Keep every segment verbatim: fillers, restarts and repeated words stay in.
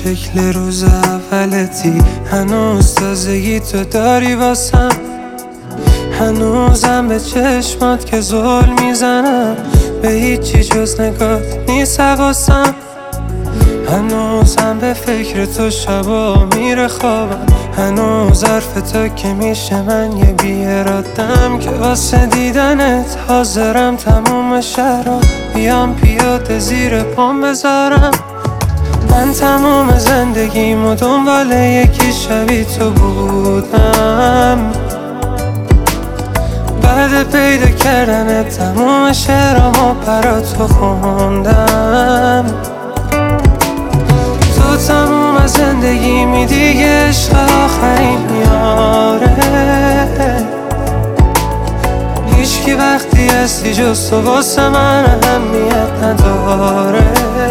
شکل روز اولتی، هنوز تازگی تو داری واسم، هنوزم به چشمات که زل میزنم، به هیچی جز نگات نیست حواسم، هنوزم به فکر تو شبا میره خوابم، هنوز حرف تو که میشه من یه بی‌اراده‌ام که واسه دیدنت حاضرم تموم شهرها بیام پیاده زیر پام بذارم. من تموم زندگیمو دنبال یکی شبیه تو بودم، بعد پیدا کردنت تموم شعرامو برا تو خوندم. تو تموم از زندگیمی دیگه، عشق آخرین میاره، هیچکی وقتی هستی جز تو واسه من اهمیت نداره.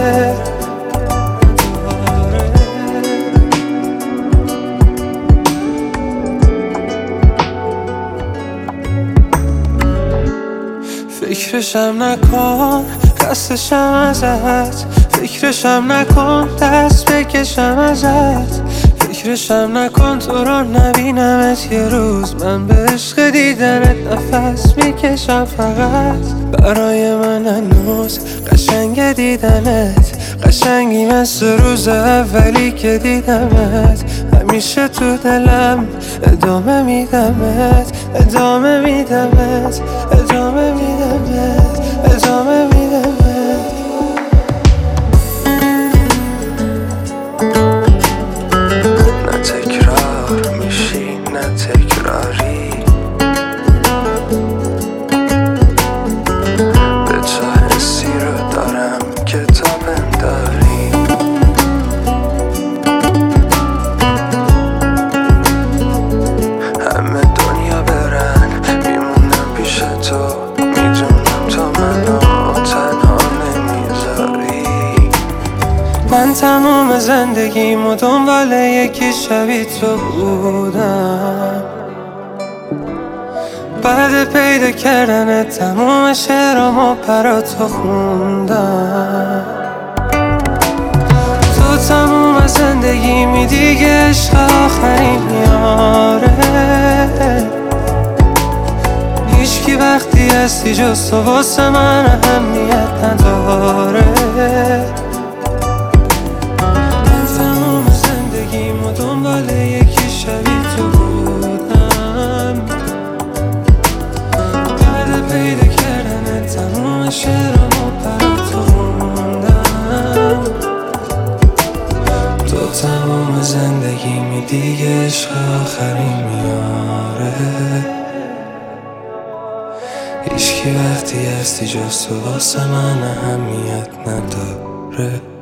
فکرشم نکن خستشم ازت، فکرشم نکن دست بکشم ازت، فکرشم نکن تو رو نبینمت یه روز، من به عشق دیدنت نفس میکشم فقط. برای من هنوز قشنگ دیدنت، قشنگی مثل روز اولی که دیدمت، همیشه تو دلم ادامه میدمت، ادامه میدمت، ادامه میدمت، ادامه میدمت. نه تکرار میشی نه تکراری، به تو حسی رو دارم که تو بنداری، همه دنیا برن میمونم پیش تو، میدونم تو منو تنها نمیذاری. من تموم زندگیمو دنبال یکی شبیه تو بودم، بعد پیدا کردن تموم شعرامو برا تو خوندم. تو تموم از زندگیمی دیگه، عشق آخرین میاره، هیچکی وقتی هستی جز تو واسه من اهمیت نداره. دنبال یکی شبیه تو بودم، بعد پیدا کردن تموم شعرامو برا تو خوندم. تو تموم زندگیمی دیگه، عشق آخرین میاره، هیچکی وقتی هستی جز تو واسه من اهمیت نداره.